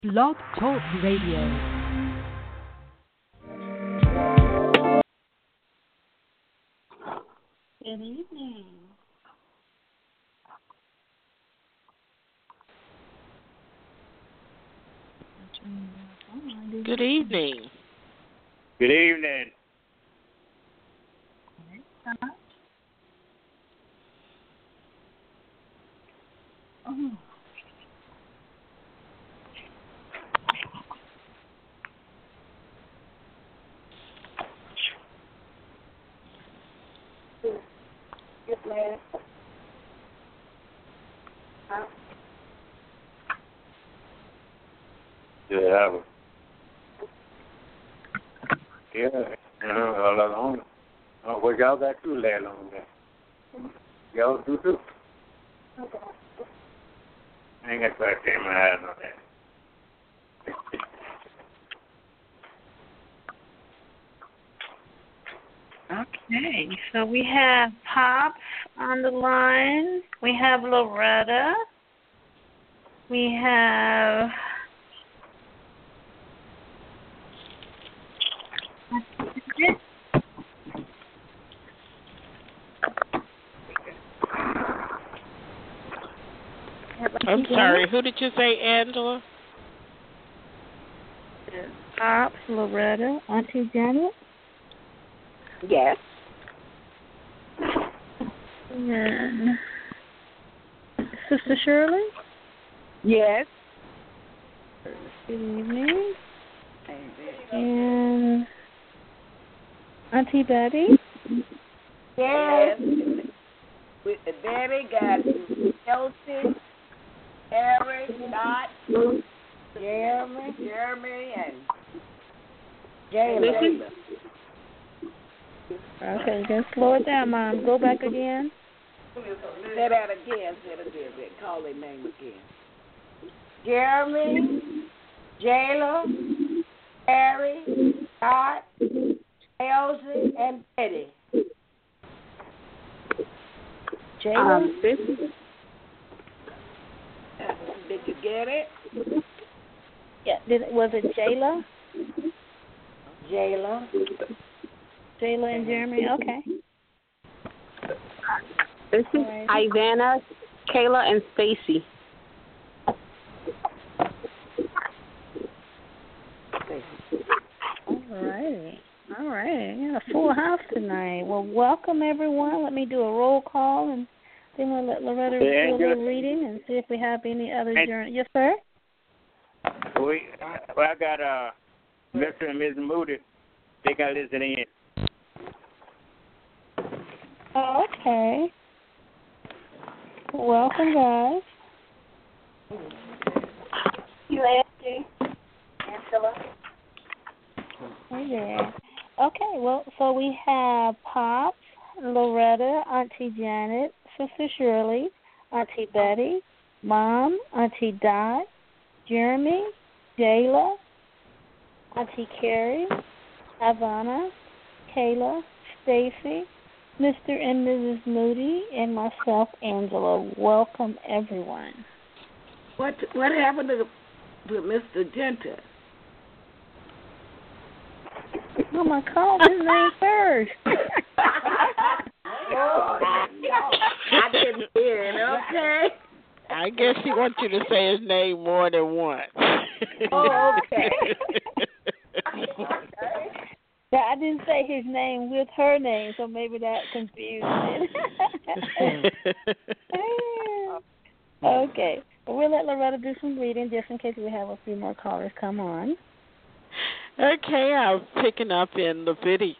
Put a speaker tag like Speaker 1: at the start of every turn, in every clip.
Speaker 1: Blog Talk Radio.
Speaker 2: Good evening.
Speaker 3: Good evening.
Speaker 4: Good evening.
Speaker 2: Oh. Yes, ma'am.
Speaker 4: Yeah. Yeah. All along. Oh, well, y'all got too late on that. Y'all do too.
Speaker 2: Okay.
Speaker 4: I ain't got to take my eyes on that.
Speaker 2: Okay, so we have Pops on the line. We have Loretta. We have
Speaker 3: I'm sorry, who did you say, Angela?
Speaker 2: Pops, Loretta, Auntie Janet.
Speaker 5: Yes.
Speaker 2: And Sister Shirley.
Speaker 5: Yes.
Speaker 2: Good evening. And Auntie Betty.
Speaker 5: Yes. With the Betty got Chelsea, Harry, Dot, Jeremy, and Jayla.
Speaker 2: Okay, then slow it down, Mom. Go back again.
Speaker 5: Say that again. Call their name again. Jeremy, Jayla, Harry, Dot, Elsie, and Betty.
Speaker 2: Jayla.
Speaker 5: Did you get it?
Speaker 2: Yeah. Was it Jayla?
Speaker 5: Jayla.
Speaker 2: Jayla and Jeremy. Okay.
Speaker 6: This is Ivana, Kayla, and Stacy.
Speaker 2: All right. Yeah, a full house tonight. Well, welcome everyone. Let me do a roll call, and then we'll let Loretta do a little reading and see if we have any other journal. Yes, sir.
Speaker 4: I got Mr. and Ms. Moody. They got to listen in.
Speaker 2: Oh, okay. Welcome, guys.
Speaker 5: You asked Angela.
Speaker 2: Oh, yeah. Okay, well, so we have Pops, Loretta, Auntie Janet, Sister Shirley, Auntie Betty, Mom, Auntie Dot, Jeremy, Jayla, Auntie Carrie, Ivana, Kayla, Stacy, Mr. and Mrs. Moody, and myself, Angela. Welcome, everyone.
Speaker 5: What happened to Mr. Genter?
Speaker 2: Oh, my called his name first.
Speaker 5: I didn't hear it, okay?
Speaker 3: I guess he wants you to say his name more than once.
Speaker 5: Oh, okay.
Speaker 2: Yeah, I didn't say his name with her name, so maybe that confused it. Okay. Well, we'll let Loretta do some reading just in case we have a few more callers come on.
Speaker 3: Okay, I'm picking up in Leviticus,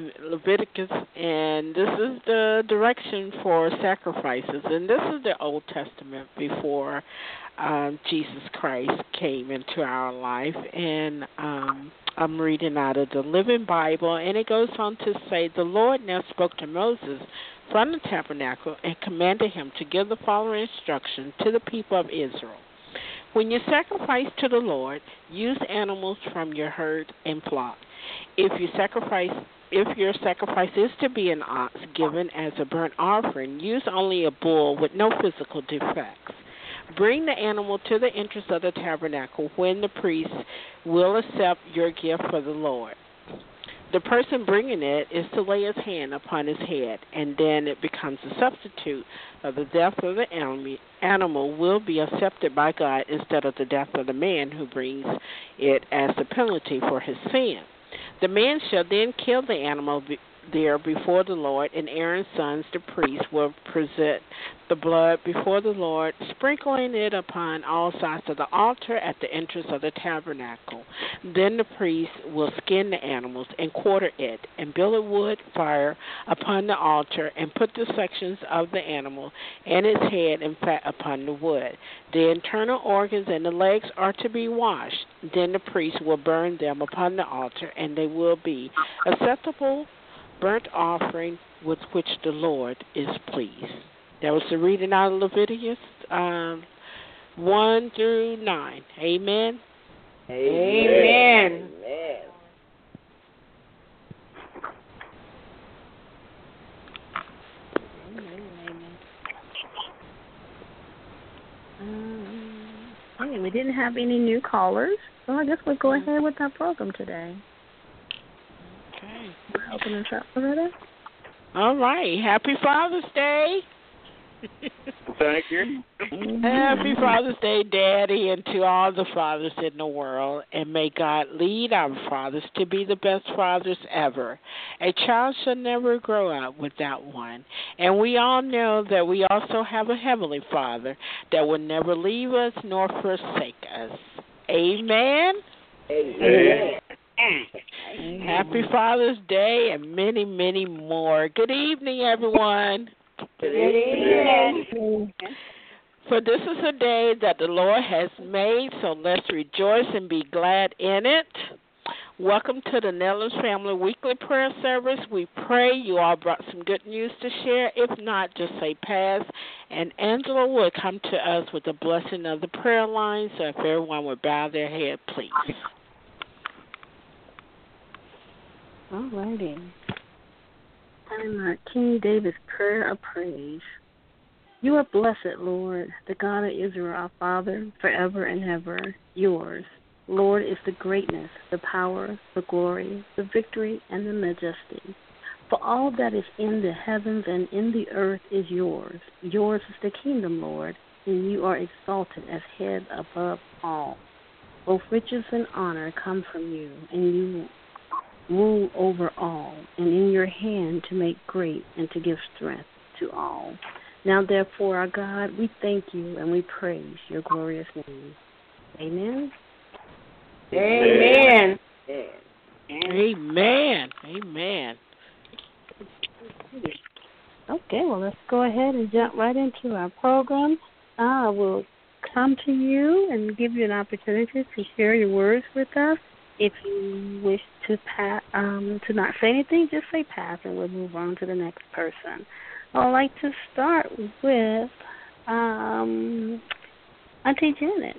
Speaker 3: and this is the direction for sacrifices. And this is the Old Testament before Jesus Christ came into our life. And I'm reading out of the Living Bible, and it goes on to say, the Lord now spoke to Moses from the tabernacle and commanded him to give the following instruction to the people of Israel. When you sacrifice to the Lord, use animals from your herd and flock. If your sacrifice is to be an ox given as a burnt offering, use only a bull with no physical defects. Bring the animal to the entrance of the tabernacle when the priest will accept your gift for the Lord. The person bringing it is to lay his hand upon his head, and then it becomes a substitute of the death of the animal will be accepted by God instead of the death of the man who brings it as the penalty for his sin. The man shall then kill the animal there before the Lord, and Aaron's sons, the priests, will present the blood before the Lord, sprinkling it upon all sides of the altar at the entrance of the tabernacle. Then the priest will skin the animals and quarter it, and build a wood fire upon the altar, and put the sections of the animal and its head and fat upon the wood. The internal organs and the legs are to be washed. Then the priest will burn them upon the altar, and they will be acceptable burnt offering with which the Lord is pleased. That was the reading out of Leviticus 1 through 9. Amen.
Speaker 5: Amen.
Speaker 2: Hey, we didn't have any new callers, so I guess we'll go ahead with our program today.
Speaker 3: Okay.
Speaker 2: Open us up, Loretta.
Speaker 3: All right. Happy Father's Day.
Speaker 4: Thank you.
Speaker 3: Happy Father's Day, Daddy, and to all the fathers in the world. And may God lead our fathers to be the best fathers ever. A child shall never grow up without one. And we all know that we also have a Heavenly Father that will never leave us nor forsake us. Amen.
Speaker 4: Amen.
Speaker 3: Happy Father's Day and many, many more. Good evening, everyone.
Speaker 5: Good evening.
Speaker 3: For this is a day that the Lord has made, so let's rejoice and be glad in it. Welcome to the Nellens Family Weekly Prayer Service. We pray you all brought some good news to share. If not, just say pass. And Angela will come to us with the blessing of the prayer line, so if everyone would bow their head, please.
Speaker 2: All righty. I'm King David's prayer of praise. You are blessed, Lord, the God of Israel, our Father, forever and ever. Yours, Lord, is the greatness, the power, the glory, the victory, and the majesty. For all that is in the heavens and in the earth is yours. Yours is the kingdom, Lord, and you are exalted as head above all. Both riches and honor come from you, and you rule over all, and in your hand to make great and to give strength to all. Now, therefore, our God, we thank you and we praise your glorious name. Amen.
Speaker 5: Amen.
Speaker 3: Amen. Amen.
Speaker 2: Okay, well, let's go ahead and jump right into our program. I will come to you and give you an opportunity to share your words with us. If you wish to not say anything, just say pass, and we'll move on to the next person. I'd like to start with Auntie Janet.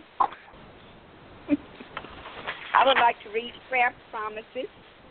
Speaker 5: I would like to read prayer promises.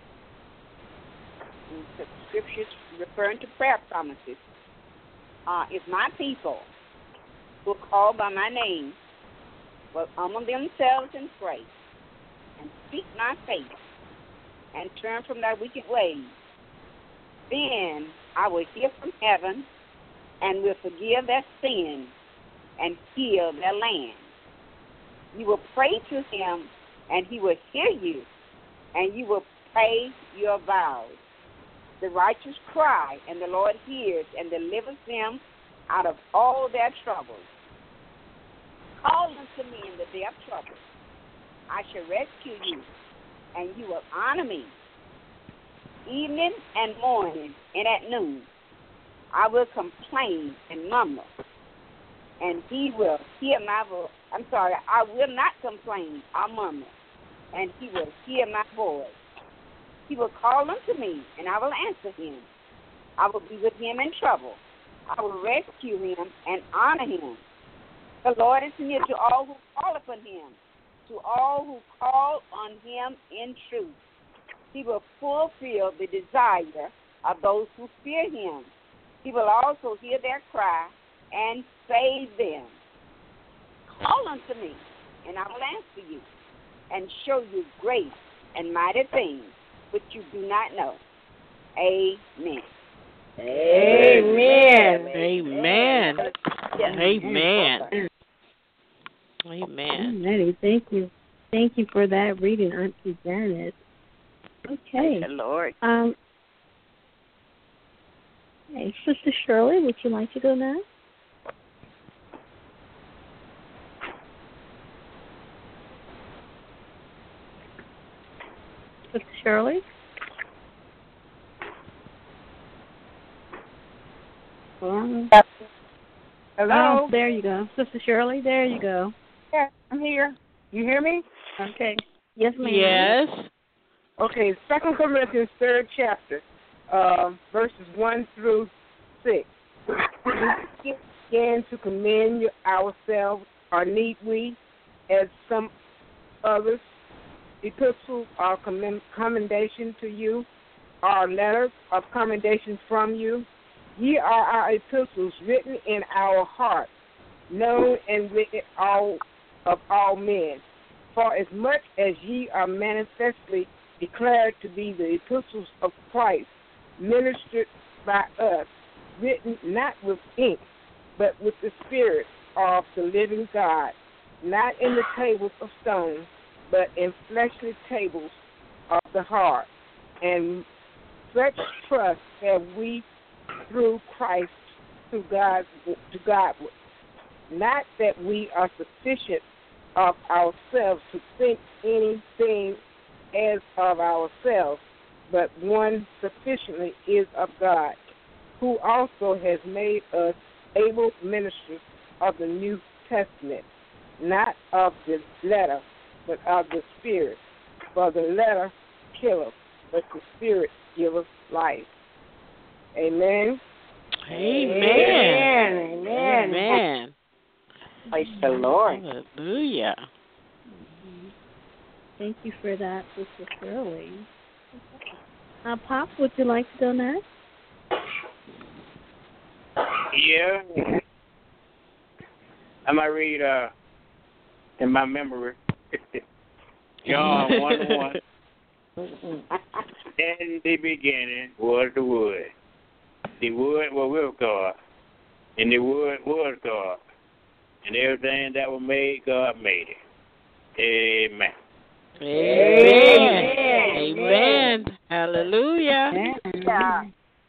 Speaker 5: The scriptures referring to prayer promises. If my people who are called by my name will humble themselves and pray and seek my face and turn from their wicked ways, then I will hear from heaven and will forgive their sin and heal their land. You will pray to him, and he will hear you, and you will pay your vows. The righteous cry, and the Lord hears and delivers them out of all their troubles. Call unto me in the day of trouble. I shall rescue you, and you will honor me. Evening and morning and at noon, I will complain and murmur, and he will hear my voice. I will not complain or murmur, and he will hear my voice. He will call unto me, and I will answer him. I will be with him in trouble. I will rescue him and honor him. The Lord is near to all who call upon him, to all who call on him in truth. He will fulfill the desire of those who fear him. He will also hear their cry and save them. Call unto me, and I will answer you, and show you great and mighty things which you do not know. Amen.
Speaker 6: Amen.
Speaker 3: Amen. Amen. Amen.
Speaker 2: Alrighty, thank you. Thank you for that reading, Auntie Janet. Okay.
Speaker 5: Praise the Lord.
Speaker 2: Hey, Sister Shirley, would you like to go now? Sister Shirley?
Speaker 7: Hello?
Speaker 2: Oh, there you go. Sister Shirley, there you go.
Speaker 7: Yeah, I'm here. You hear me?
Speaker 2: Okay. Yes, ma'am.
Speaker 3: Yes.
Speaker 7: Okay, 2 Corinthians 3rd chapter, verses 1 through 6. We begin to commend ourselves, or need we, as some others, epistles of commendation to you, or letters of commendation from you. Ye are our epistles written in our hearts, known and written of all men. For as much as ye are manifestly declared to be the epistles of Christ, ministered by us, written not with ink, but with the Spirit of the living God, not in the tables of stone, but in fleshly tables of the heart. And such trust have we through Christ to God. Not that we are sufficient of ourselves to think anything as of ourselves, but one sufficiently is of God, who also has made us able ministers of the New Testament, not of the letter, but of the Spirit. For the letter killeth, but the Spirit giveth life. Amen.
Speaker 3: Amen.
Speaker 6: Amen.
Speaker 3: Amen.
Speaker 5: Praise the Lord.
Speaker 3: Hallelujah.
Speaker 2: Thank you for that, Sister Shirley. Pop, would you like to go next?
Speaker 4: Yeah. I might read in my memory. John 1:1. In the beginning was the Word. The Word was with God, and the Word was God. And everything that was made, God made it. Amen.
Speaker 3: Amen. Amen. Hallelujah.
Speaker 5: Yeah.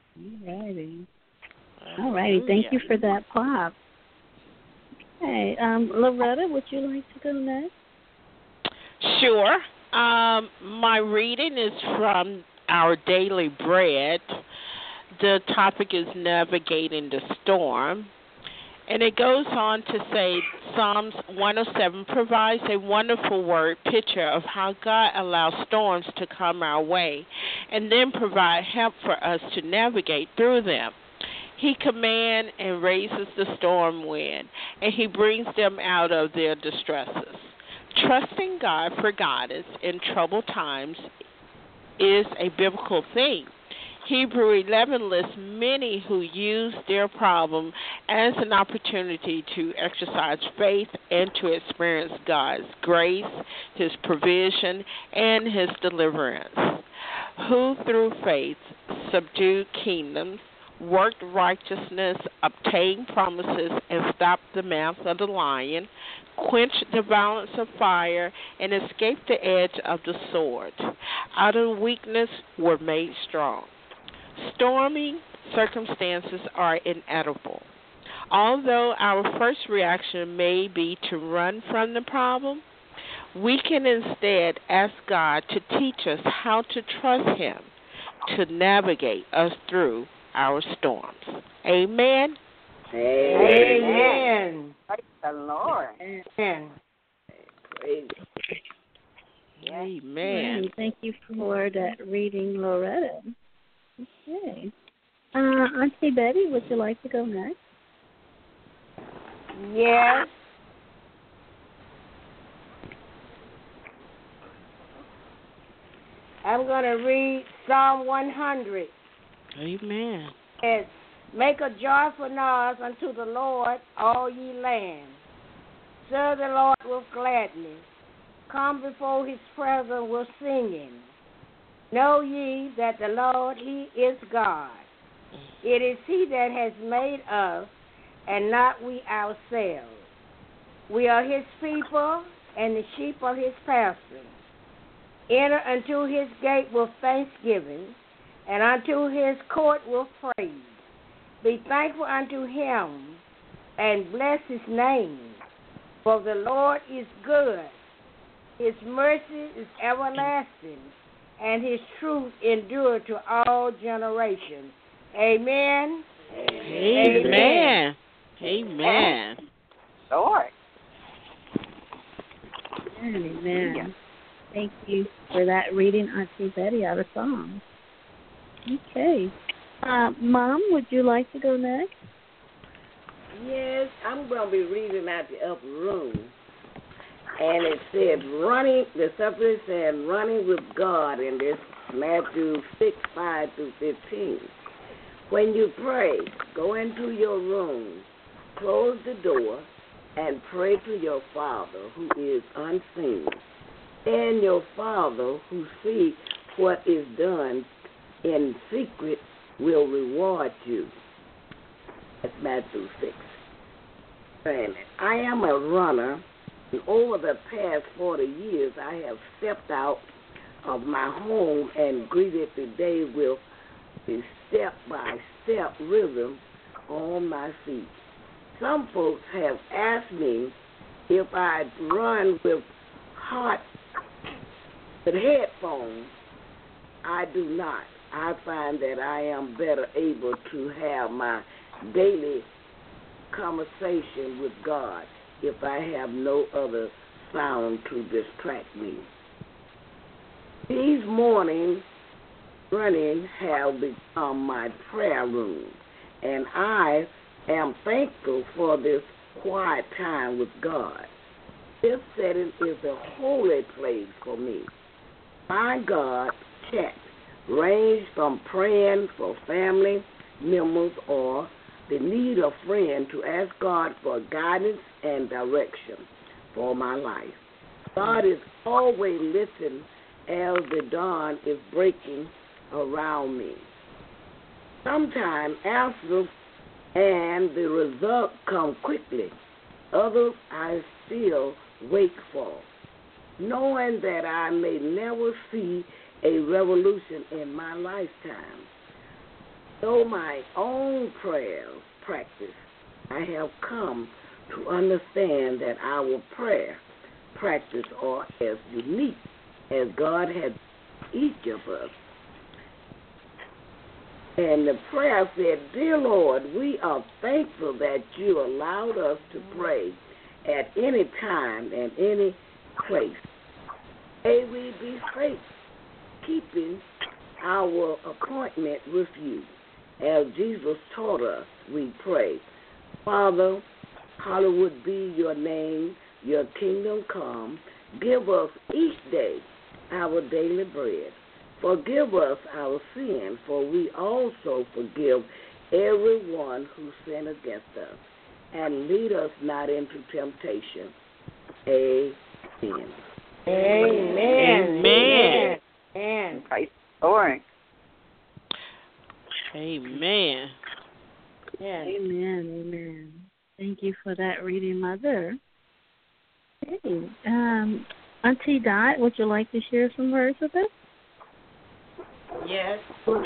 Speaker 2: All righty. Thank you for that, Pop. Okay. Loretta, would you like to go next?
Speaker 3: Sure. My reading is from Our Daily Bread. The topic is Navigating the Storm. And it goes on to say Psalms 107 provides a wonderful word picture of how God allows storms to come our way and then provide help for us to navigate through them. He commands and raises the storm wind, and he brings them out of their distresses. Trusting God for guidance in troubled times is a biblical thing. Hebrew 11 lists many who use their problem as an opportunity to exercise faith and to experience God's grace, his provision, and his deliverance, who through faith subdued kingdoms, worked righteousness, obtained promises, and stopped the mouth of the lion, quenched the violence of fire, and escaped the edge of the sword. Out of weakness were made strong. Stormy circumstances are inevitable. Although our first reaction may be to run from the problem, we can instead ask God to teach us how to trust him to navigate us through our storms. Amen.
Speaker 6: Amen.
Speaker 5: Praise the Lord.
Speaker 6: Amen.
Speaker 3: Amen.
Speaker 2: Thank you for that reading, Loretta. Okay. Auntie Betty, would you like to go next?
Speaker 6: Yes. I'm going to read Psalm 100.
Speaker 3: Amen.
Speaker 6: Make a joyful noise unto the Lord, all ye lands.
Speaker 8: Serve the Lord with gladness. Come before his presence with singing. Know ye that the Lord, he is God. It is he that has made us, and not we ourselves. We are his people, and the sheep of his pasture. Enter unto his gate with thanksgiving, and unto his court with praise. Be thankful unto him, and bless his name. For the Lord is good. His mercy is everlasting, and his truth endure to all generations. Amen.
Speaker 3: Amen. Amen.
Speaker 5: Lord.
Speaker 2: Amen. Thank you for that reading, Auntie Betty, out of Psalms. Okay. Mom, would you like to go next?
Speaker 9: Yes, I'm going to be reading out the upper room. And it said, running, the subject said, running with God, in this Matthew 6:5-15. When you pray, go into your room, close the door, and pray to your Father who is unseen. And your Father who sees what is done in secret will reward you. That's Matthew 6. And I am a runner, and over the past 40 years I have stepped out of my home and greeted the day with a step-by-step rhythm on my feet. Some folks have asked me if I'd run with headphones. I do not. I find that I am better able to have my daily conversation with God if I have no other sound to distract me. These mornings running have become my prayer room, and I am thankful for this quiet time with God. This setting is a holy place for me. My God chat range from praying for family members or the need of a friend to ask God for guidance and direction for my life. God is always listening as the dawn is breaking around me. Sometimes answers and the result come quickly. Others I still wait for, knowing that I may never see a revolution in my lifetime. Though my own prayer practice, I have come to understand that our prayer practice are as unique as God has each of us. And the prayer said, Dear Lord, we are thankful that you allowed us to pray at any time and any place. May we be safe, keeping our appointment with you. As Jesus taught us, we pray. Father, hallowed be your name, your kingdom come. Give us each day our daily bread. Forgive us our sins, for we also forgive everyone who sinned against us. And lead us not into temptation. Amen.
Speaker 8: Amen.
Speaker 3: Amen.
Speaker 8: Amen.
Speaker 5: Praise the Lord.
Speaker 3: Amen.
Speaker 8: Yes.
Speaker 2: Amen. Amen. Thank you for that reading, Mother. Hey, Auntie Dot, would you like to share some words with us?
Speaker 8: Yes.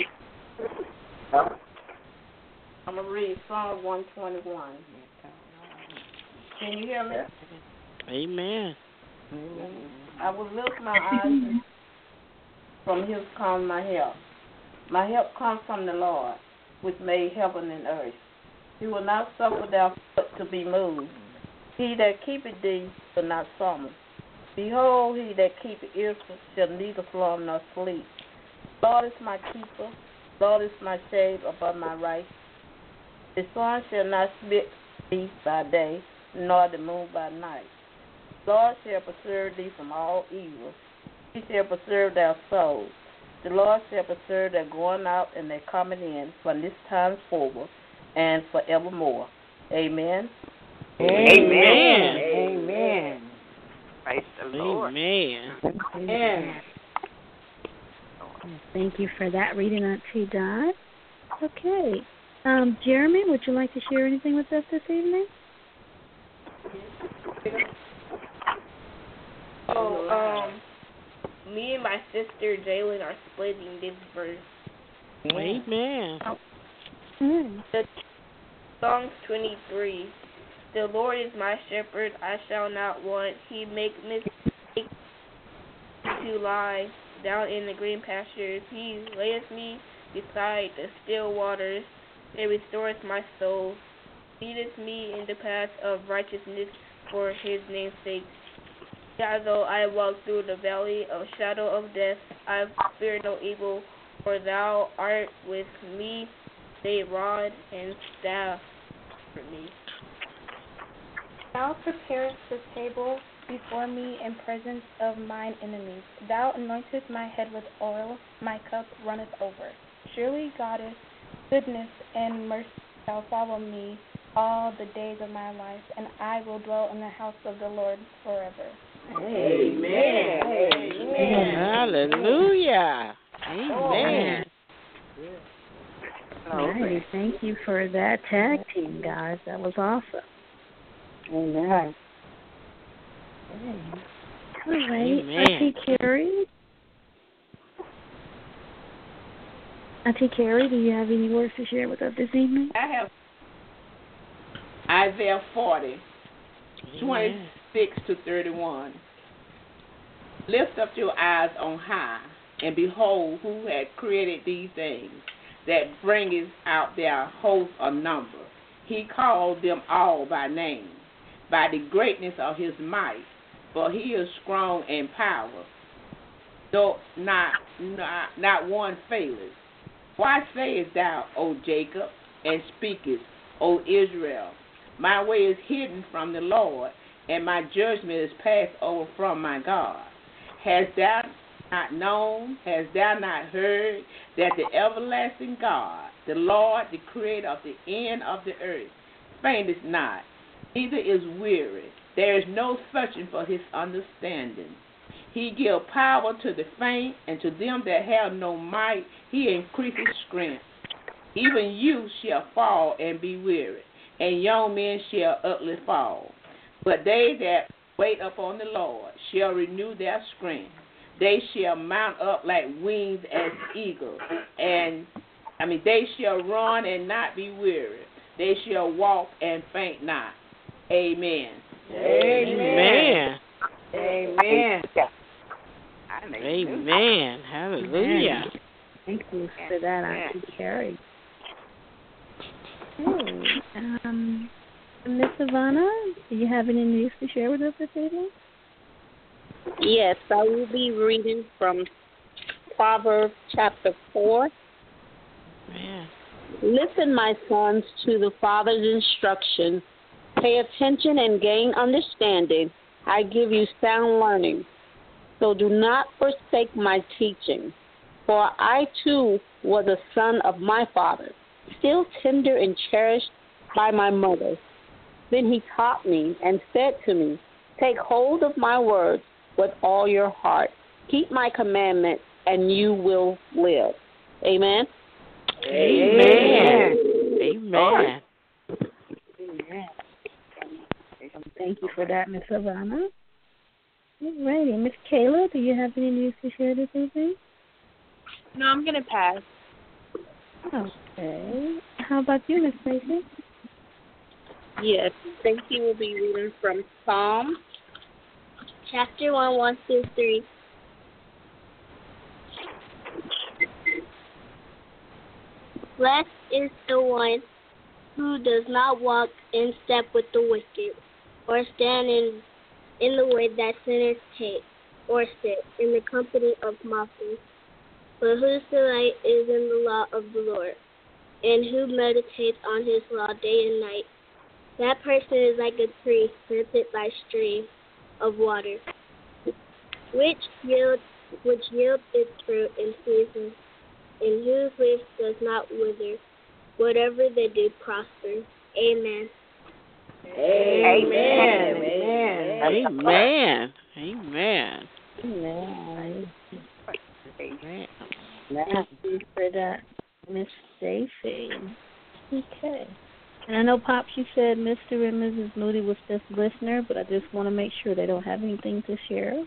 Speaker 8: I'm going to read Psalm 121. Can you hear me?
Speaker 3: Amen.
Speaker 8: I will lift my eyes from his come my help. My help comes from the Lord, which made heaven and earth. He will not suffer thy foot to be moved. He that keepeth thee shall not slumber. Behold, he that keepeth Israel shall neither slumber nor sleep. Lord is my keeper. Lord is my shade above my right. The sun shall not smite thee by day, nor the moon by night. Lord shall preserve thee from all evil. He shall preserve thy soul. The Lord shall preserve their going out and their coming in from this time forward and forevermore. Amen.
Speaker 3: Amen.
Speaker 8: Amen.
Speaker 10: Praise the Lord.
Speaker 3: Amen.
Speaker 2: Amen. Thank you for that reading, Auntie Dot. Okay. Jeremy, would you like to share anything with us this evening?
Speaker 11: Me and my sister Jalen are splitting this verse.
Speaker 3: Amen.
Speaker 11: The Psalms 23. The Lord is my shepherd; I shall not want. He makes me to lie down in the green pastures. He layeth me beside the still waters. It restores my soul. Leadeth me in the path of righteousness for his name's sake. Yea, though I walk through the valley of shadow of death, I fear no evil, for thou art with me. Thy rod and staff for me.
Speaker 12: Thou preparest the table before me in presence of mine enemies. Thou anointest my head with oil, my cup runneth over. Surely goodness and mercy shall follow me all the days of my life, and I will dwell in the house of the Lord forever.
Speaker 9: Amen. Amen.
Speaker 3: Hallelujah. Amen.
Speaker 2: All right. Thank you for that tag team, guys. That was awesome.
Speaker 7: Amen.
Speaker 2: All right.
Speaker 3: Amen.
Speaker 2: Auntie Carrie, do you have any words to share with us this evening?
Speaker 9: I have Isaiah 40, 26 to 31. Lift up your eyes on high, and behold who had created these things, that bringeth out their host of number. He called them all by name, by the greatness of his might, for he is strong in power, though not one faileth. Why sayest thou, O Jacob, and speakest, O Israel? My way is hidden from the Lord, and my judgment is passed over from my God. Hast thou not known, hast thou not heard, that the everlasting God, the Lord, the creator of the end of the earth, fainteth not, neither is weary. There is no searching for his understanding. He gives power to the faint, and to them that have no might he increases strength. Even youth shall fall and be weary, and young men shall utterly fall. But they that wait upon the Lord shall renew their strength. They shall mount up like wings as eagles, they shall run and not be weary. They shall walk and faint not. Amen.
Speaker 3: Amen.
Speaker 7: Amen.
Speaker 3: Amen. Hallelujah.
Speaker 2: Thank you for that, Auntie Carrie. Miss Ivana, do you have any news to share with us this evening?
Speaker 6: Yes, I will be reading from Proverbs chapter 4.
Speaker 3: Man.
Speaker 6: Listen, my sons, to the father's instruction. Pay attention and gain understanding. I give you sound learning. So do not forsake my teaching. For I too was a son of my father, still tender and cherished by my mother. Then he taught me and said to me, take hold of my words with all your heart. Keep my commandments, and you will live. Amen.
Speaker 3: Amen. Amen.
Speaker 2: Amen. Thank you for that, Miss Ivana. All righty. Miss Kayla, do you have any news to share this evening?
Speaker 13: No, I'm going to pass.
Speaker 2: Okay. How about you, Miss Mason?
Speaker 6: Yes, Stacy will be reading from Psalm chapter 1, 1-3. Blessed is the one who does not walk in step with the wicked, or stand in the way that sinners take, or sit in the company of mockers, but whose delight is in the law of the Lord, and who meditates on his law day and night. That person is like a tree planted by streams of water, which yields its fruit in season, and whose leaf does not wither. Whatever they do prospers. Amen.
Speaker 3: Amen. Amen. Amen.
Speaker 2: Amen.
Speaker 3: Amen.
Speaker 2: Thank you for that, Miss Stacy. Okay. And I know, Pops, you said Mr. and Mrs. Moody was just a listener, but I just want to make sure they don't have anything to share.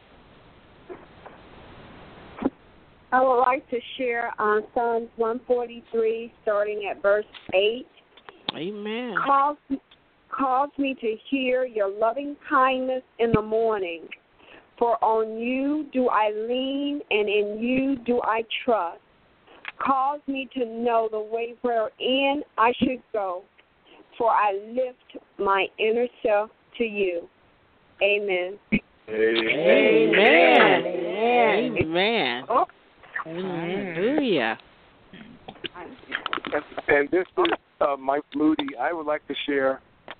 Speaker 5: I would like to share on Psalms 143, starting at verse 8.
Speaker 3: Amen.
Speaker 5: Cause me to hear your loving kindness in the morning, for on you do I lean, and in you do I trust. Cause me to know the way wherein I should go, for I lift my inner self to you. Amen.
Speaker 3: Amen. Amen. Hallelujah.
Speaker 10: And this is Mike Moody. I would like to share,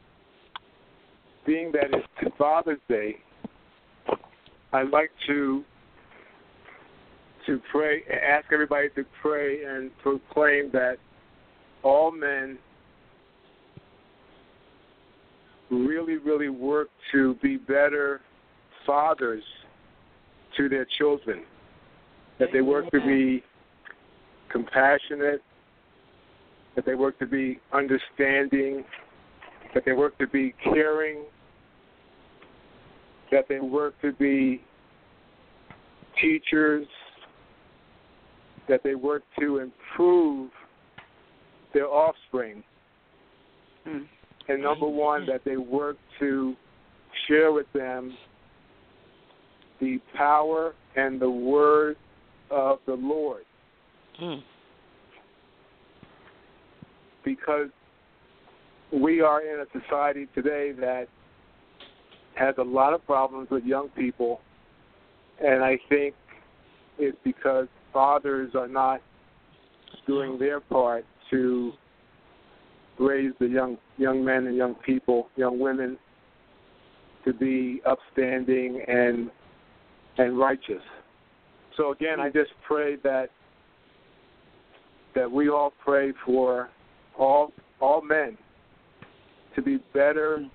Speaker 10: being that it's Father's Day, I'd like to pray, ask everybody to pray and proclaim that all men really, really work to be better fathers to their children, that they work to be compassionate, that they work to be understanding, that they work to be caring, that they work to be teachers, that they work to improve their offspring. And number one, that they work to share with them the power and the word of the Lord. Because we are in a society today that has a lot of problems with young people, and I think it's because fathers are not doing their part to raise the young men and young people, young women, to be upstanding and righteous. So again, I just pray that we all pray for all men to be better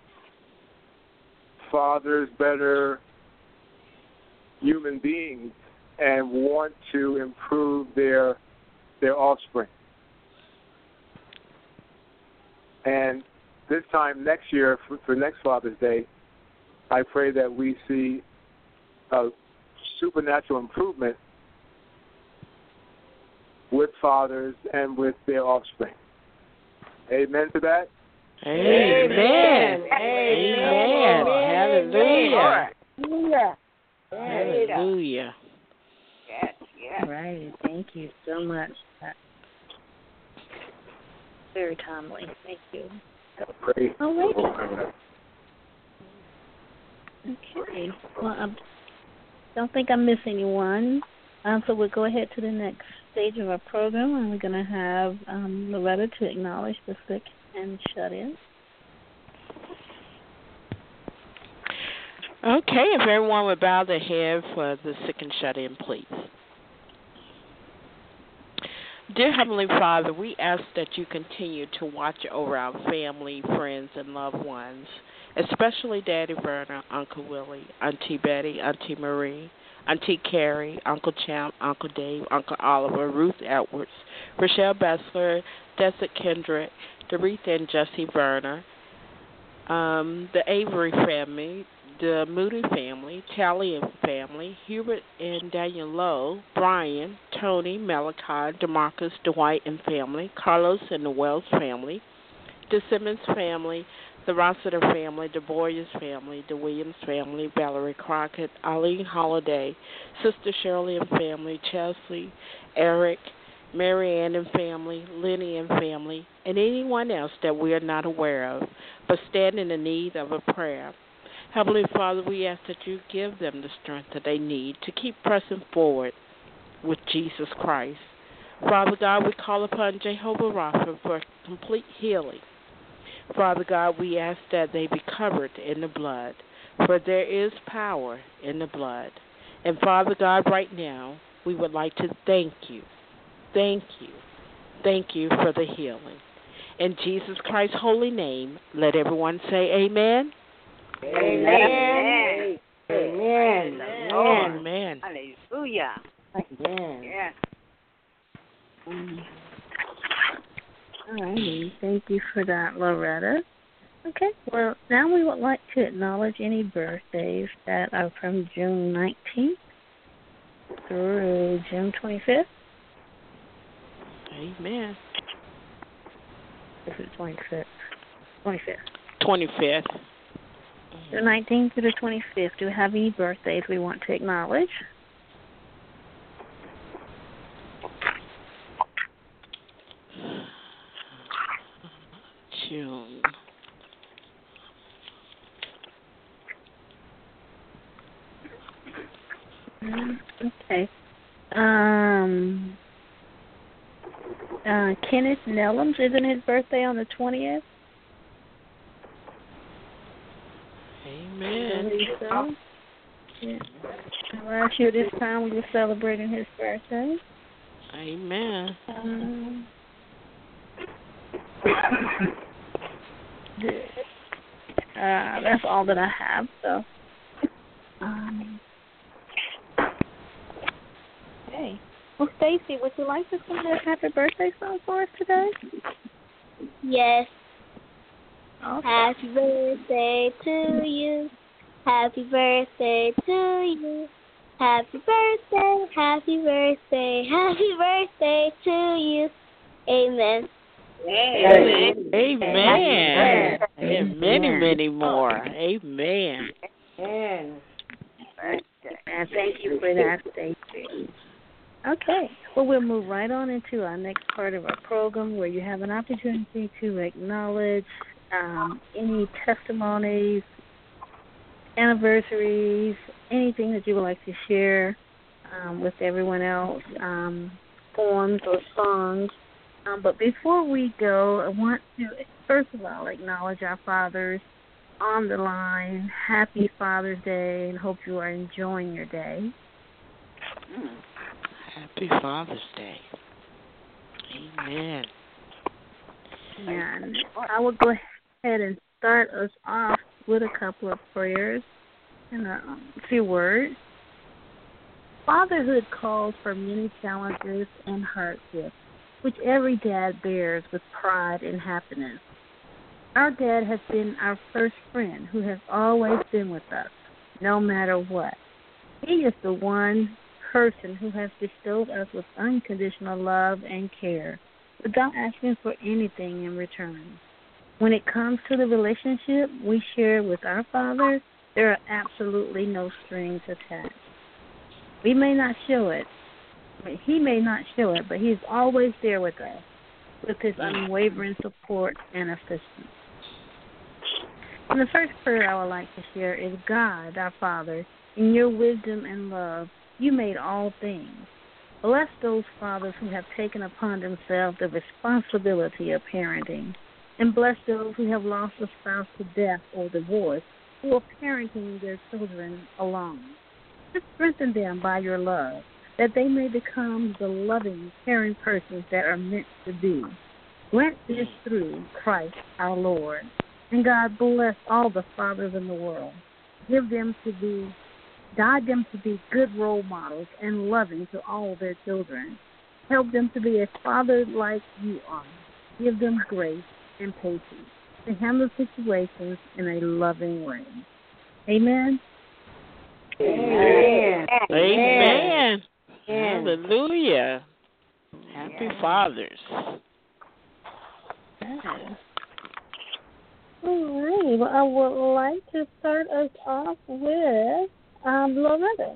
Speaker 10: fathers, better human beings, and want to improve their offspring. And this time next year, for next Father's Day, I pray that we see a supernatural improvement with fathers and with their offspring. Amen to that?
Speaker 3: Amen. Amen. Hallelujah.
Speaker 2: Hallelujah.
Speaker 3: Hallelujah.
Speaker 5: Yes, yes.
Speaker 2: Right. Thank you so much. That's very timely. Thank you.
Speaker 10: Pray.
Speaker 2: All right. Okay. Well, I don't think I missed anyone. So we'll go ahead to the next stage of our program, and we're going to have Loretta to acknowledge the sick and shut in.
Speaker 3: Okay, if everyone would bow their head for the sick and shut in, please. Dear Heavenly Father, we ask that you continue to watch over our family, friends, and loved ones, especially Daddy Verna, Uncle Willie, Auntie Betty, Auntie Marie, Auntie Carrie, Uncle Champ, Uncle Dave, Uncle Oliver, Ruth Edwards, Rochelle Bessler, Desert Kendrick, Doretha and Jesse Verner, the Avery family, the Moody family, Tally and family, Hubert and Daniel Lowe, Brian, Tony, Malachi, DeMarcus, Dwight and family, Carlos and the Wells family, the Simmons family, the Rossiter family, the Boyers family, the Williams family, Valerie Crockett, Eileen Holiday, Sister Shirley and family, Chelsea, Eric, Mary Ann and family, Lenny and family, and anyone else that we are not aware of, but stand in the need of a prayer. Heavenly Father, we ask that you give them the strength that they need to keep pressing forward with Jesus Christ. Father God, we call upon Jehovah Rapha for complete healing. Father God, we ask that they be covered in the blood, for there is power in the blood. And Father God, right now, we would like to thank you. Thank you. Thank you for the healing. In Jesus Christ's holy name, let everyone say amen.
Speaker 5: Amen.
Speaker 2: Amen.
Speaker 5: Lord.
Speaker 3: Amen.
Speaker 5: Hallelujah.
Speaker 8: Amen.
Speaker 5: Yeah.
Speaker 2: All right. Thank you for that, Loretta. Okay. Well, now we would like to acknowledge any birthdays that are from June 19th through June 25th.
Speaker 3: Amen.
Speaker 2: This is 25th. 25th.
Speaker 3: 25th.
Speaker 2: The 19th to the 25th. Do we have any birthdays we want to acknowledge?
Speaker 3: June.
Speaker 2: Okay. Kenneth Nellums, isn't his birthday on the 20th?
Speaker 3: Amen.
Speaker 2: So. Yeah. Last year this time we were celebrating his birthday.
Speaker 3: Amen.
Speaker 2: That's all that I have. So. Okay. Well, Stacy, would you like to sing a happy birthday song for us today?
Speaker 6: Yes.
Speaker 2: Okay.
Speaker 6: Happy birthday to you. Happy birthday to you. Happy birthday, happy birthday, happy birthday to you. Amen.
Speaker 3: Amen. Amen. And many, many more. Amen.
Speaker 8: Amen.
Speaker 2: And thank you for that, Stacy. Okay. Well, we'll move right on into our next part of our program where you have an opportunity to acknowledge any testimonies, anniversaries, anything that you would like to share with everyone else, poems or songs. But before we go, I want to, first of all, acknowledge our fathers on the line. Happy Father's Day, and hope you are enjoying your day.
Speaker 3: Happy Father's Day. Amen.
Speaker 2: And I will go ahead and start us off with a couple of prayers and a few words. Fatherhood calls for many challenges and hardships, which every dad bears with pride and happiness. Our dad has been our first friend who has always been with us, no matter what. He is the one person who has bestowed us with unconditional love and care without asking for anything in return. When it comes to the relationship we share with our Father, there are absolutely no strings attached. We may not show it, he may not show it, but he's always there with us, with his unwavering support and assistance. And the first prayer I would like to share is, God, our Father, in your wisdom and love, you made all things. Bless those fathers who have taken upon themselves the responsibility of parenting, and bless those who have lost a spouse to death or divorce, who are parenting their children alone. Just strengthen them by your love, that they may become the loving, caring persons that are meant to be. Grant this through Christ our Lord. And God bless all the fathers in the world. Guide them to be good role models and loving to all their children. Help them to be a father like you are. Give them grace and patience to handle situations in a loving way. Amen.
Speaker 3: Amen. Amen. Hallelujah. Happy Fathers.
Speaker 2: All right. Well, I would like to start us off with Loretta.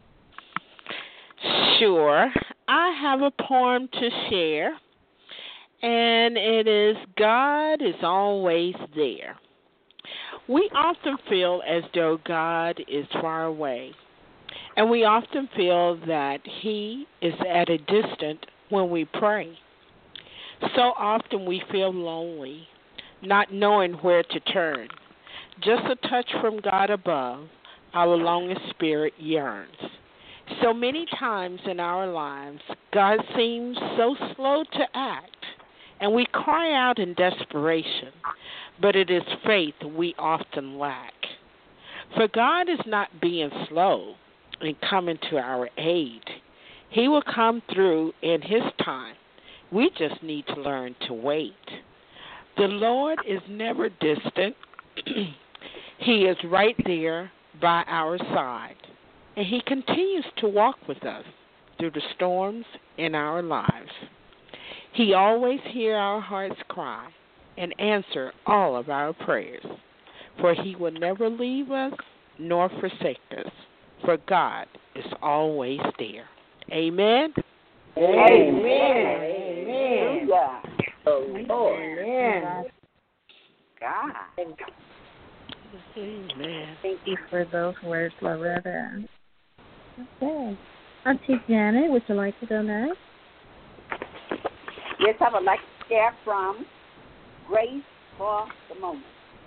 Speaker 3: Sure. I have a poem to share, and it is, God is always there. We often feel as though God is far away, and we often feel that He is at a distance when we pray. So often we feel lonely, not knowing where to turn. Just a touch from God above, our longing spirit yearns. So many times in our lives, God seems so slow to act, and we cry out in desperation, but it is faith we often lack. For God is not being slow, and coming to our aid. He will come through in His time. We just need to learn to wait. The Lord is never distant. He is right there by our side, and He continues to walk with us through the storms in our lives. He always hears our hearts cry and answer all of our prayers, for He will never leave us nor forsake us, for God is always there. Amen.
Speaker 9: Amen. Amen. Oh, Lord.
Speaker 5: Amen. God.
Speaker 3: Amen.
Speaker 2: Thank you for those words, Loretta. Okay. Auntie Janet, would you like to go next?
Speaker 5: Yes, I would like to share from Grace for the Moment.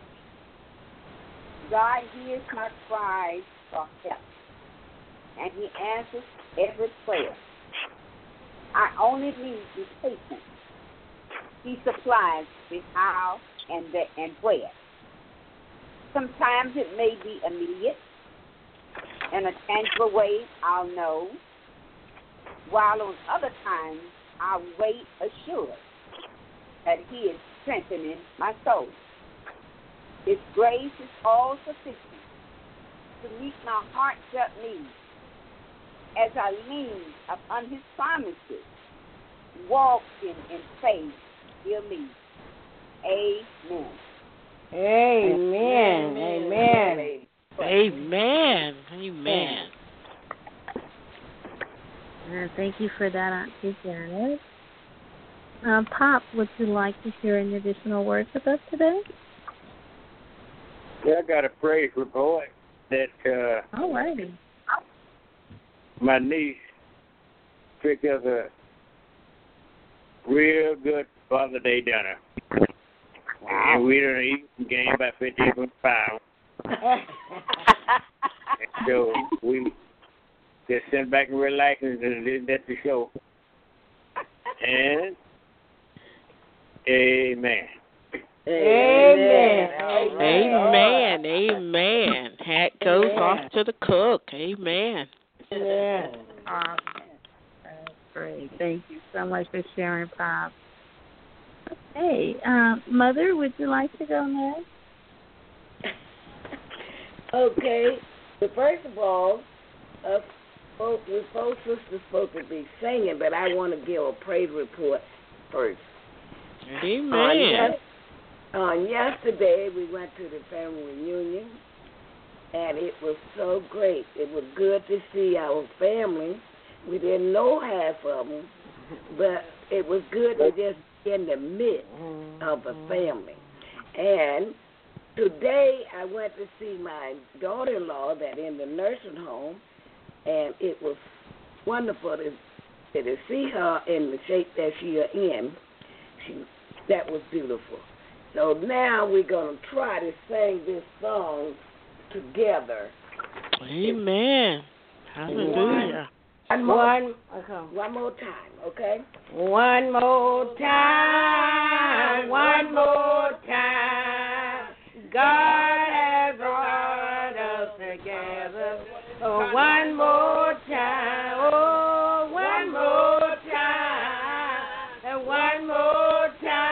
Speaker 5: God hears my cries for help, and He answers every prayer. I only need to be patient. He supplies the how and the and where. Sometimes it may be immediate. In a tangible way, I'll know. While on other times, I'll wait assured that He is strengthening my soul. His grace is all sufficient to meet my heartfelt needs. As I lean upon His promises, walk in faith, He'll lead. Amen.
Speaker 8: Amen. Amen.
Speaker 3: Amen. Amen.
Speaker 2: Thank you for that, Auntie Janet. Pop, would you like to share any additional words with us today?
Speaker 4: Yeah, I got a praise report that
Speaker 2: All righty.
Speaker 4: my niece picked up a real good Father's Day dinner. Wow. And we done eat gained about 15 pounds. So we just sit back and relax and that's the show. And amen.
Speaker 8: Amen.
Speaker 3: Amen. Amen. Hat goes off to the cook. Amen.
Speaker 8: Amen.
Speaker 2: Awesome. That's great. Thank you so much for sharing, Pop. Okay. Mother, would you like to go next?
Speaker 9: Okay. So first of all, both sisters supposed to be singing, but I want to give a praise report first.
Speaker 3: Amen.
Speaker 9: On yesterday, we went to the family reunion, and it was so great. It was good to see our family. We didn't know half of them, but it was good to just be in the midst of the family. And today, I went to see my daughter-in-law that in the nursing home, and it was wonderful to see her in the shape that she is in. That was beautiful. So now we're going to try to sing this song together.
Speaker 3: Amen. Hallelujah.
Speaker 9: One more time, okay?
Speaker 8: One more time. One more time. God has brought us together. Oh, one more time. Oh, one more time. And one more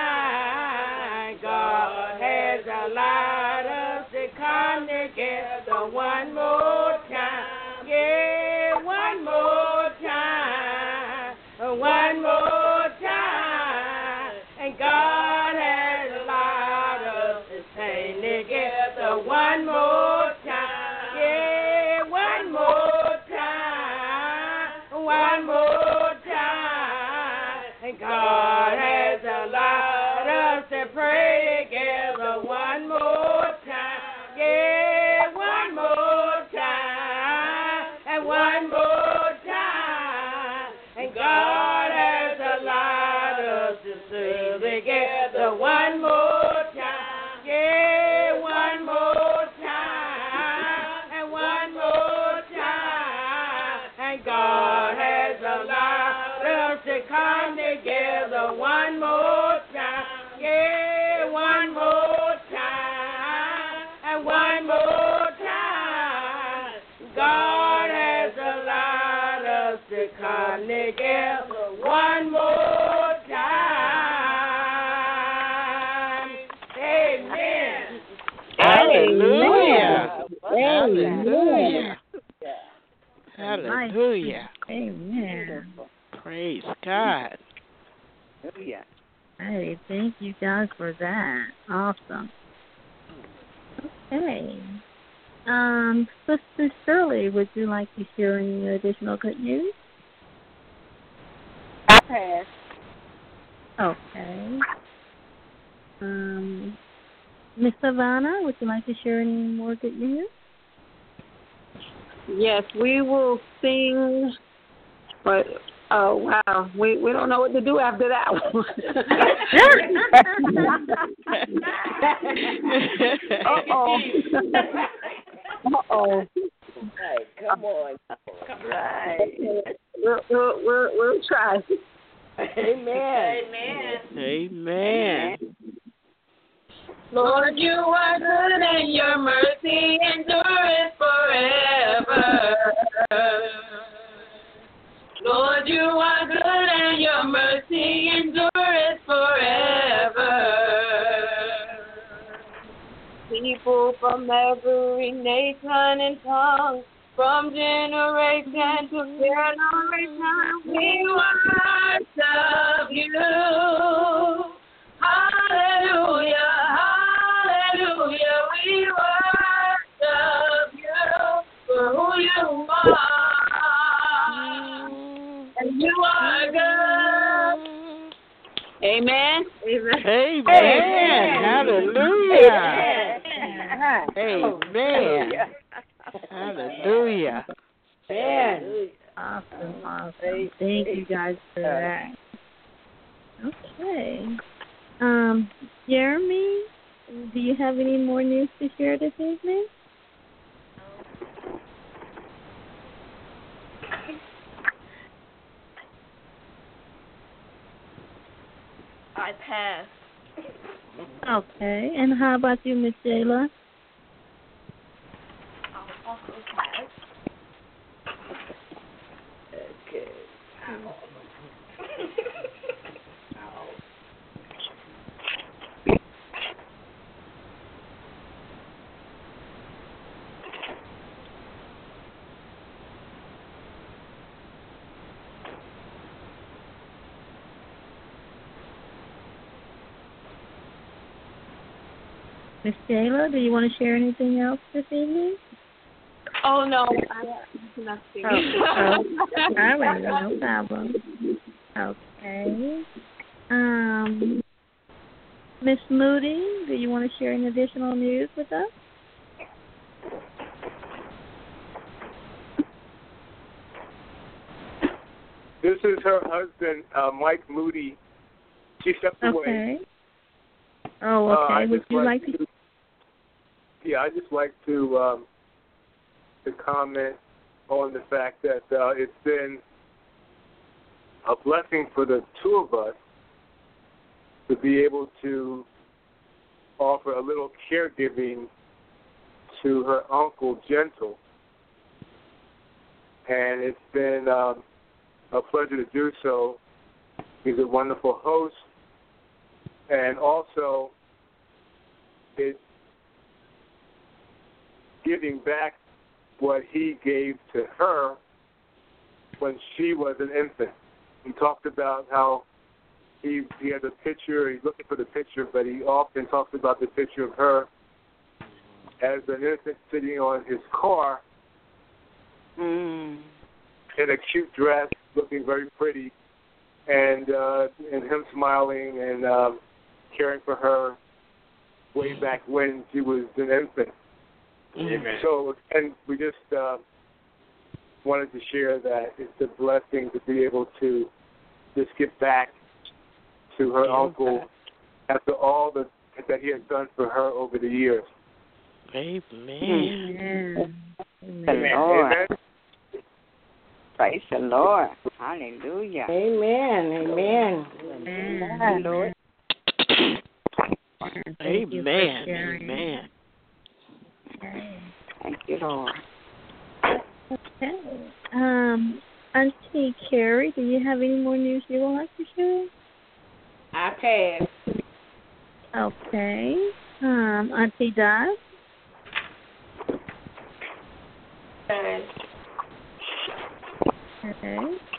Speaker 8: time. God has allowed us to come together one more time. Yeah, one more time. One more time. And God has allowed us to sing together one more time. Yeah, one more time. One more time. And God has allowed us to pray together one more time. Yeah, one more time. And one more time. And God has allowed us to sing together one more time. Yeah, one more time. And one more time. And God has allowed us to come together one more time. Yeah, one more time. And one more time. God has to come together one more time. Amen.
Speaker 3: Hallelujah.
Speaker 2: Hallelujah.
Speaker 3: Hallelujah.
Speaker 2: Amen.
Speaker 3: Praise God.
Speaker 9: Hallelujah.
Speaker 2: Hey, thank you guys for that. Awesome. Okay. Sister Shirley, would you like to share any additional good news?
Speaker 5: I pass.
Speaker 2: Okay. Miss Savannah, would you like to share any more good news? Yes, we will sing, but oh wow, we don't know what to do after that one. Uh-oh.
Speaker 9: Right, come on. Right.
Speaker 2: We'll try.
Speaker 8: Amen.
Speaker 3: Amen.
Speaker 2: Lord, you are good and your mercy endureth forever. Lord, you are good and your mercy endureth forever. People from every nation and tongue, from generation to generation, we worship you. Hallelujah, hallelujah, we worship you for who you are, and you are good. Amen.
Speaker 3: Amen. Hallelujah. Amen. Hallelujah.
Speaker 8: Amen.
Speaker 2: Awesome. Thank you guys for that. Okay. Jeremy, do you have any more news to share this evening?
Speaker 11: I pass.
Speaker 2: Okay. And how about you, Miss Jayla?
Speaker 11: I'll also pass.
Speaker 9: Okay.
Speaker 2: Miss Jayla, do you want to share anything else this evening?
Speaker 13: Oh, no. I have nothing.
Speaker 2: All right, no problem. Okay. Miss Moody, do you want to share any additional news with us?
Speaker 10: This is her husband, Mike Moody. She stepped away.
Speaker 2: Okay. Oh, okay. Would you like to?
Speaker 10: Yeah, I just like to comment on the fact that it's been a blessing for the two of us to be able to offer a little caregiving to her uncle, Gentle. And it's been a pleasure to do so. He's a wonderful host. And also, it's giving back what he gave to her when she was an infant. He talked about how he has a picture, he's looking for the picture, but he often talks about the picture of her as an infant sitting on his car in a cute dress, looking very pretty, and him smiling and caring for her way back when she was an infant. Amen. So, and we just wanted to share that it's a blessing to be able to just get back to her uncle after all that he has done for her over the years.
Speaker 3: Amen.
Speaker 9: Amen. Praise the Lord. Hallelujah.
Speaker 8: Amen.
Speaker 9: Lord.
Speaker 3: Amen.
Speaker 9: Thank you, Lord.
Speaker 2: Okay. Auntie Carrie, do you have any more news you would like to share?
Speaker 8: I pass.
Speaker 2: Okay. Auntie Dot? Okay.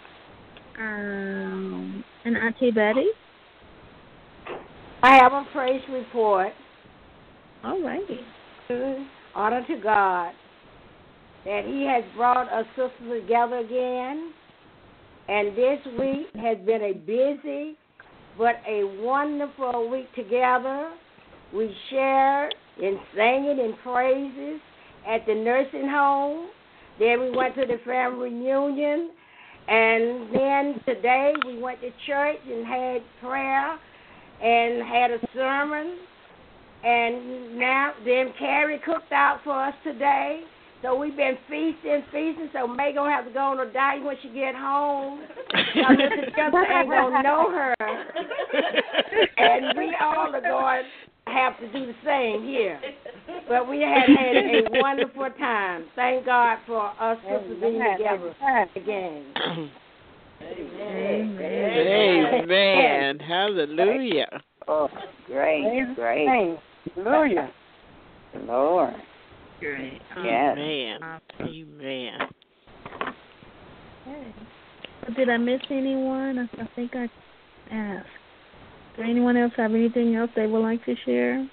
Speaker 2: And Auntie Betty?
Speaker 8: I have a praise report.
Speaker 2: All righty.
Speaker 8: Honor to God that He has brought us sisters together again. And this week has been a busy but a wonderful week together. We shared in singing and praises at the nursing home. Then we went to the family reunion. And then today we went to church and had prayer and had a sermon. And now then Carrie cooked out for us today. So we've been feasting. So May going to have to go on a diet when she get home. Now Mr. Johnson ain't going to know her. And we all are going to have to do the same here. But we had a wonderful time. Thank God for us sisters being together again.
Speaker 3: Amen. Hallelujah.
Speaker 14: Oh, great.
Speaker 7: Hallelujah.
Speaker 14: Lord.
Speaker 2: Great.
Speaker 14: Yes.
Speaker 3: Amen.
Speaker 2: Okay. Did I miss anyone? I think I asked. Does anyone else have anything else they would like to share?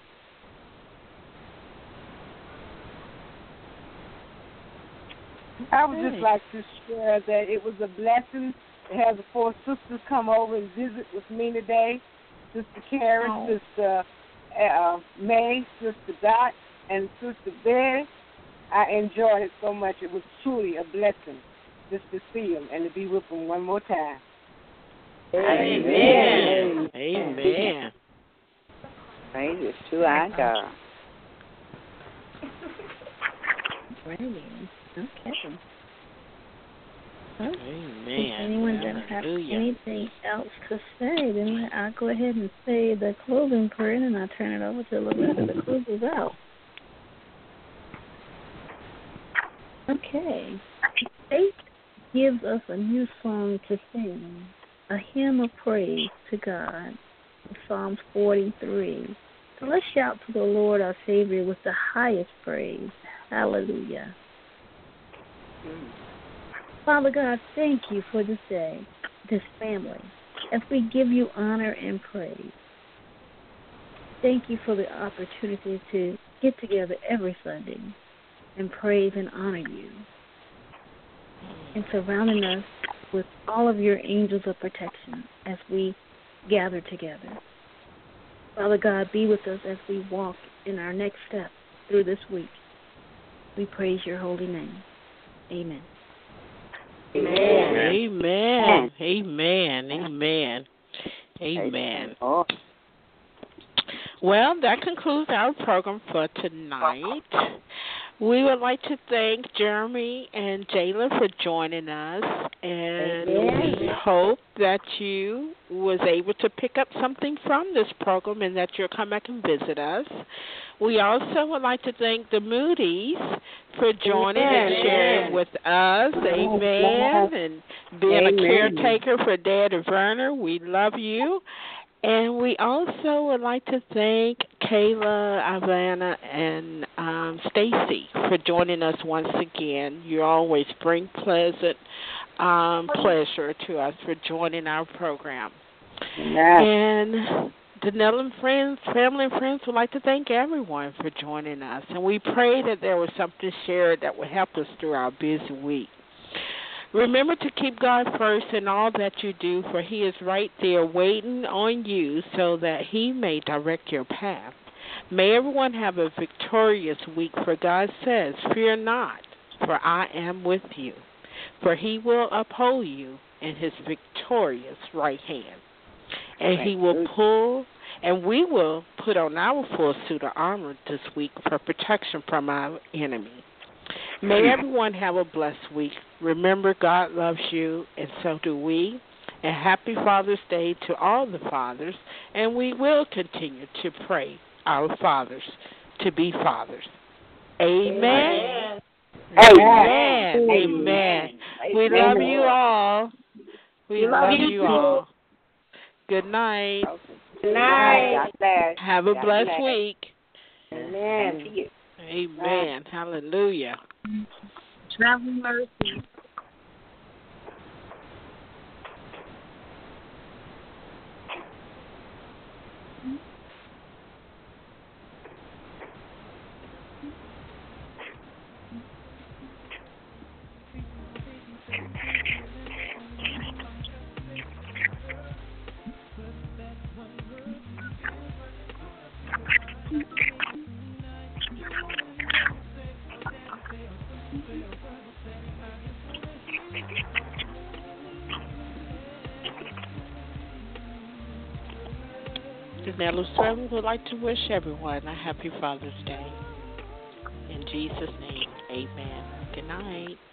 Speaker 7: I would just like to share that it was a blessing to have the four sisters come over and visit with me today. Sister Carrie, Sister May, Sister Dot, and Sister Betty. I enjoyed it so much. It was truly a blessing just to see them and to be with them one more time.
Speaker 3: Amen. Amen.
Speaker 14: Praise to our God.
Speaker 2: Okay.
Speaker 3: Amen.
Speaker 2: If anyone doesn't have anything else to say, then I'll go ahead and say the closing prayer, and I'll turn it over to Loretta to close us out. Okay. Faith gives us a new song to sing, a hymn of praise to God, Psalms 43. So let's shout to the Lord our Savior with the highest praise. Hallelujah. Father God, thank you for this day, this family, as we give you honor and praise. Thank you for the opportunity to get together every Sunday and praise and honor you, and surrounding us with all of your angels of protection as we gather together. Father God, be with us as we walk in our next step through this week. We praise your holy name. Amen.
Speaker 3: Amen. Amen. Amen. Amen. Well, that concludes our program for tonight. We would like to thank Jeremy and Jayla for joining us, and we hope that you was able to pick up something from this program and that you'll come back and visit us. We also would like to thank the Moody's for joining and sharing with us, amen, and being a caretaker for Dad and Verna. We love you. And we also would like to thank Kayla, Ivana, and Stacy for joining us once again. You always bring pleasure to us for joining our program. And Danelle and friends, family and friends would like to thank everyone for joining us. And we pray that there was something shared that would help us through our busy week. Remember to keep God first in all that you do, for he is right there waiting on you so that he may direct your path. May everyone have a victorious week, for God says, fear not, for I am with you. For he will uphold you in his victorious right hand. And he will pull, and we will put on our full suit of armor this week for protection from our enemy. May everyone have a blessed week. Remember, God loves you, and so do we. And happy Father's Day to all the fathers. And we will continue to pray our fathers to be fathers. Amen. Amen. Amen. We love you all. We love you all. Good night.
Speaker 8: Good night.
Speaker 3: Have a blessed week.
Speaker 8: Amen.
Speaker 3: Amen. Hallelujah.
Speaker 2: Traveling mercy.
Speaker 3: Now, Lucy would like to wish everyone a happy Father's Day. In Jesus' name, amen. Good night.